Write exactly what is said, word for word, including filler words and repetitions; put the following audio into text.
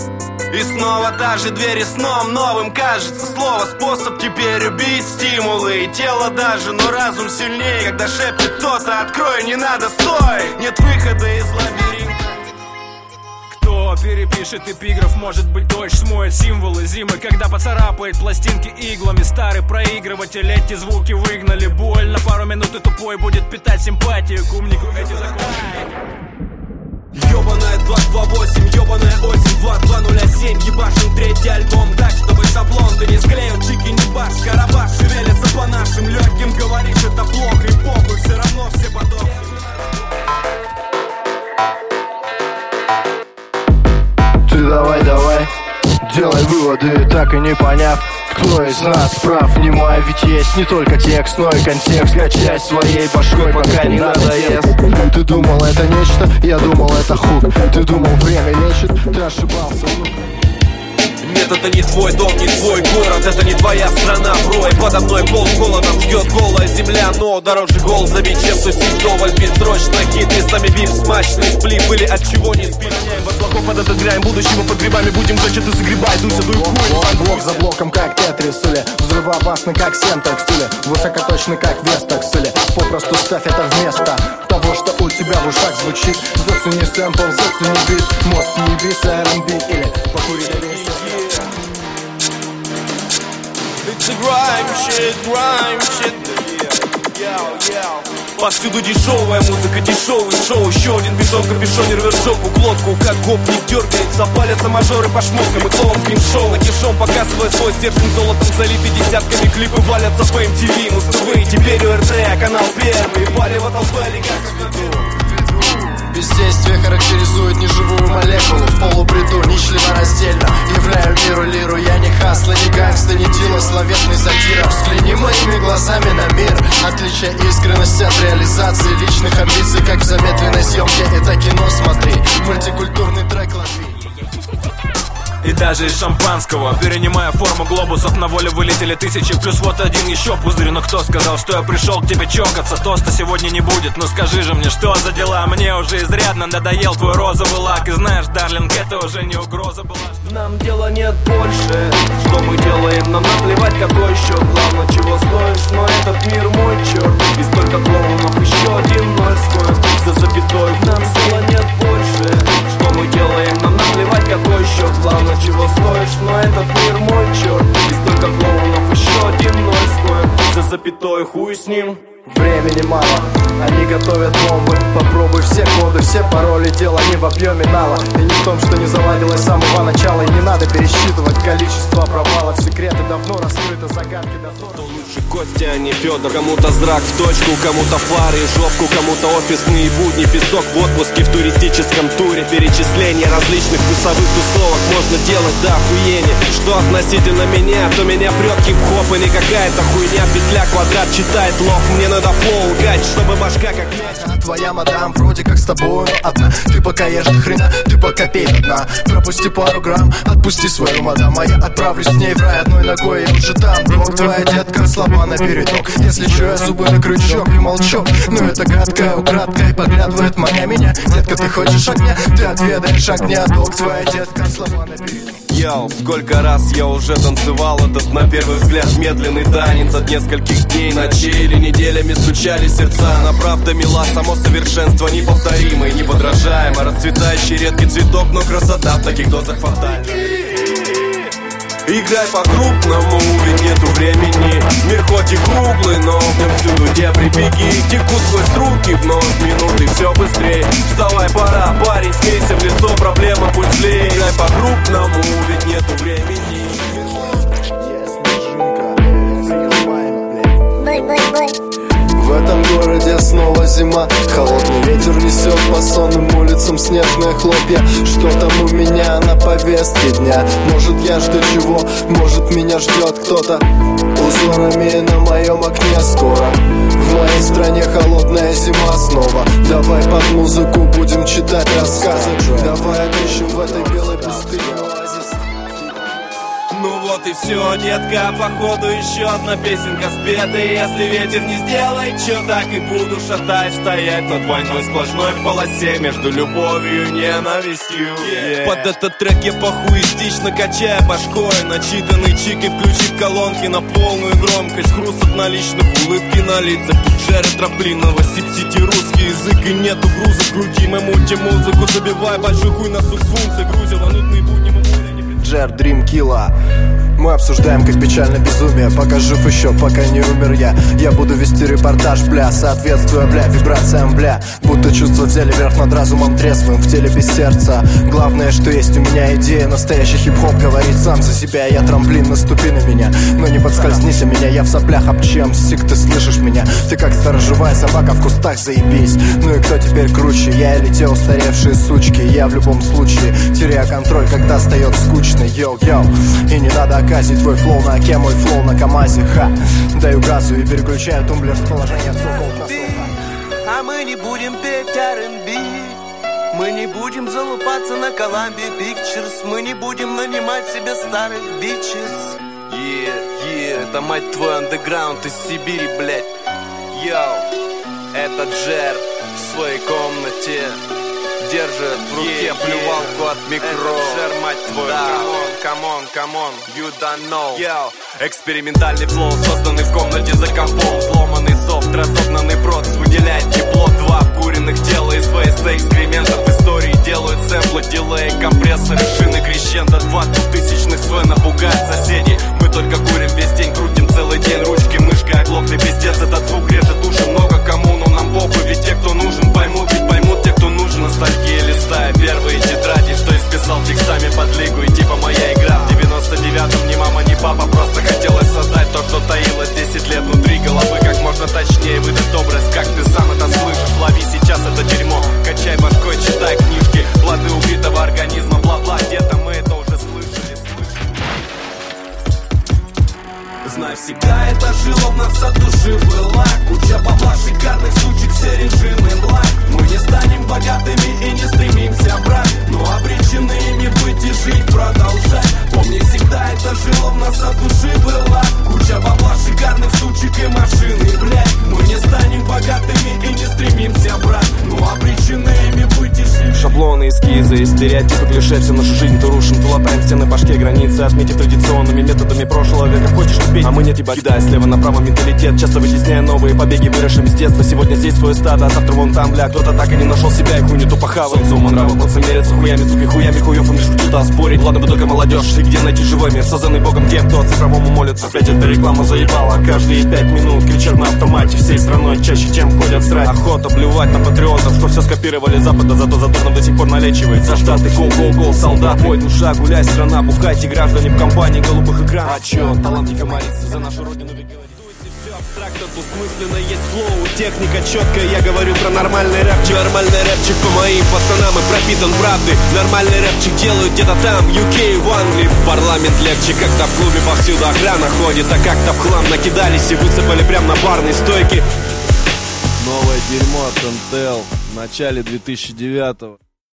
И снова та же дверь, и сном новым кажется слово, способ теперь убить стимулы и тело даже. Но разум сильнее, когда шепчет кто-то: открой, не надо, стой. Нет выхода из лабиринта. Кто перепишет эпиграф, может быть дождь смоет символы зимы, когда поцарапает пластинки иглами. Старый проигрыватель, эти звуки выгнали боль. На пару минут и тупой будет питать симпатию к умнику эти законы. Ёбаная два два восемь, ёбаная осень, два два ноль семь. Ебашим третий альбом так, чтобы шаблон ты не склеил. Чики не баш, карабаш шевелится по нашим легким. Говоришь, это плохо и похуй, все равно все подохли. Ты давай, давай, делай выводы, так и не поняв, кто из нас прав. Внимай, ведь есть не только текст, но и контекст. Качай своей башкой, пока не надоест. Ты думал, это нечто, я думал, это хук. Ты думал, время лечит, ты ошибался. Нет, это не твой дом, не твой город, это не твоя страна, бро. И подо мной пол холодом ждет голая земля, но дороже гол забить, чем тусить вдоволь бессрочно. Хит, местами биф, смачный сплив, или от чего не спишь. От плохов под этот грань, будущего под грибами будем жечь, и ты загребай, дуйся, дуй хуй. Блок за блоком, как Тетрис, или взрывоопасный, как Семтекс, или высокоточный, как Вестекс, или попросту ставь это вместо того, что у тебя в ушах звучит. Зацени сэмпл, зацени бит, мозг не бис, эр энд би, или покури до веса. It's a grime shit, grime shit, yeah, yeah, yeah. Повсюду дешевая музыка, дешевый шоу. Еще один бежон, капюшон, рвет жопу, глотку. Как гопник дергается, палятся мажоры по шмоткам. И клоун скриншоу нагишом, показывая свой стержень золотом залитый десятками. Клипы валятся по эм ти ви, Муз-ТВ. Теперь ю эр тэ, канал первый. Палево толпали, как в году. Бездействие характеризует неживую молекулу. В полубреду, нечленораздельно являю миру лиру. Я не хасла, не гангста, не дила, словесный сатира. Взгляни моими глазами на мир. Отличие искренности от реализации личных амбиций. Как в замедленной съемке, это кино смотри. Мультикультурный трек лови. И даже из шампанского, перенимая форму глобусов, на волю вылетели тысячи. Плюс вот один еще пузырь. Но кто сказал, что я пришел к тебе чокаться? Тоста сегодня не будет, ну скажи же мне, что за дела? Мне уже изрядно надоел твой розовый лак. И знаешь, дарлинг, это уже не угроза была. Нам дела нет больше, что мы делаем, нам наплевать какой счет. Главное, чего стоишь, но этот мир мой черт. И столько клоунов, еще один ноль скоро за запятой. Нам дела нет больше, что мы делаем, нам наплевать какой счет. Главное, чего стоишь, но этот мир мой черт. И столько клоунов, еще один ноль скоро за запятой, хуй с ним. Времени мало, они готовят бомбы. Попробуй все коды, все пароли. Дело не в объеме нала и не в том, что не заладилось с самого начала. И не надо пересчитывать количество провалов. Секреты давно раскрыты, загадки давно. Лучше Костя, а не Федор. Кому-то зрак в точку, кому-то фары и жопку, кому-то офисные будни, песок в отпуске, в туристическом туре. Перечисление различных вкусовых тусовок можно делать до охуения. Что относительно меня, то меня прет хип-хоп и не какая-то хуйня. Петля, квадрат, читает лох. Мне надо флоу лгать, чтобы башка как мяч. Твоя мадам вроде как с тобой одна. Ты пока ешь до хрена, ты пока пей до дна. Пропусти пару грамм, отпусти свою мадам. А я отправлюсь с ней в рай одной ногой. Я уже там, блок, твоя детка слаба на передок. Если что, я зубы на крючок и молчок. Но это гадкая украдка и поглядывает моя меня. Детка, ты хочешь огня, ты отведаешь огня. Блок, твоя детка слаба на передок. Йоу, сколько раз я уже танцевал этот, на первый взгляд, медленный танец. От нескольких дней, ночей или неделями стучали сердца. Она правда мила, само совершенство неповторимое, неподражаемо. Расцветающий редкий цветок, но красота в таких дозах фатальна. Играй по-крупному, ведь нету времени. Мир хоть и круглый, но в нем всюду дебри, беги. Текут сквозь руки, вновь минуты, все быстрее. Вставай, пора, парень, смейся в лицо, проблема путь злее. Играй по-крупному, ведь нету времени. В этом городе снова зима. Холодный ветер несет по сонным улицам снежные хлопья. Что там у меня на повестке дня? Может, я жду чего? Может, меня ждет кто-то? Узорами на моем окне скоро. В моей стране холодная зима снова. Давай под музыку будем читать рассказы. Давай отыщем в этой белой пустыне оазис. Ну вот и все, детка, походу еще одна песенка спета. И если ветер не сделает, чё, так и буду шатать, стоять на двойной сплошной полосе между любовью и ненавистью. yeah. Под этот трек я похуистично качая башкой, начитанный чик и включив колонки на полную громкость. Хруст от наличных, улыбки на лицах, тут Джеред Троплинова, сип-сити, русский язык и нету груза в груди. Мы мутим музыку, забивай большой хуй на суксфункции, грузила нудные будни, мы более. Джер, Дрим, Килла. Мы обсуждаем, как печально безумие. Пока жив еще, пока не умер я. Я буду вести репортаж, бля, соответствуя, бля, вибрациям, бля. Будто чувства взяли верх над разумом трезвым, в теле без сердца. Главное, что есть у меня идея. Настоящий хип-хоп говорит сам за себя. Я трамплин, наступи на меня, но не подскользнись о меня. Я в соплях обчемсик, ты слышишь меня? Ты как сторожевая собака в кустах, заебись. Ну и кто теперь круче? Я или те устаревшие сучки? Я в любом случае теряю контроль, когда стает скучно. Йоу-йоу, и не надо оказить твой флоу на оке, мой флоу на КамАЗе. Ха, даю газу и переключаю тумблер с положения сокол на сокол. А мы не будем петь ар энд би, мы не будем залупаться на Columbia Pictures, мы не будем нанимать себе старых бичес. Yeah, yeah, это, мать твою, андеграунд из Сибири, блять. Йоу, это Джер в своей комнате держит в руке yeah, плювалку yeah. от микро. Это Джер, мать твою, да. Come on, come on, you don't know. Yo. Экспериментальный флоу, созданный в комнате за компом. Сломанный софт, разогнанный проц, выделяет тепло. Два обкуренных тела из ви эс экскрементов в истории делают сэмплы, дилей, компрессоры, шины, крещендо. Два двухтысячных свой напугают соседей. Мы только курим весь день, крутим целый день ручки, мышкой, оглохли пиздец. Этот звук режет уши, много кому, но нам похуй. Ведь те, кто нужен, поймут, ведь поймут те, кто нужен. Ностальгия, листая первые тетради, что исписал текстами под лигу. И типа моя игра в девяносто девятом, ни мама, ни папа, просто хотелось создать то, что таилось десять лет внутри головы. Как можно точнее выдать образ, как ты сам это слышишь. Лови сейчас это дерьмо, качай башкой, читай книжки. Плоды убитого организма, бла-бла, где-то мы это уже слышали, слышали. Знай, всегда это жило в нас от души была. Куча бабла, шикарных сучек, все режимы благ. Мы не станем богатыми и не стремимся брать, но обречены ими быть и жить продолжать. Помни, всегда это жило в нас от души была. Куча бабла, шикарных сучек и машины, блядь. Мы не станем богатыми и не стремимся брать, но обречены ими быть и жить. Шаблоны, эскизы и стереотипы, клише, всю нашу жизнь ты рушим. Ты латаем стены башке, границы отметив традиционными методами прошлого века. Хочешь убить, а мы нет, ебать. Кидая слева направо менталитет, часто вытесняя новые побеги, выросшим с детства. Сегодня здесь твое стадо, а завтра вон там, бля. Кто-то так и не нашел себя и хуйню тупо хавает. Социума нрава, пацы мерятся хуями, суки, хуями, хуёв, им лишь что-то спорить. Ладно бы только молодежь, и где найти живой мир, созданный богом тем, кто цифровому молится. Опять эта реклама заебала, каждые пять минут кричат на автомате всей страной, чаще чем ходят срать. Охота блювать на патриотов, что все скопировали с запада, зато задорном до сих пор налечивает. За штаты, гол-гол-гол, солдат, бой, душа, гуляй, страна, бухайте, граждане в компании голубых экранов. А чё, талантливо молиться за нашу родину, ведь говорит. Абстрактно, двусмысленно, есть флоу, техника четкая. Я говорю про нормальный рэпчик. Нормальный рэпчик по моим пацанам и пропитан правдой. Нормальный рэпчик делают где-то там, ю кей, в Англии. В парламент легче, когда в клубе повсюду охрана ходит. А как-то в хлам накидались и высыпали прям на барной стойке. Новое дерьмо от эн тэ эл в начале две тысячи девятого.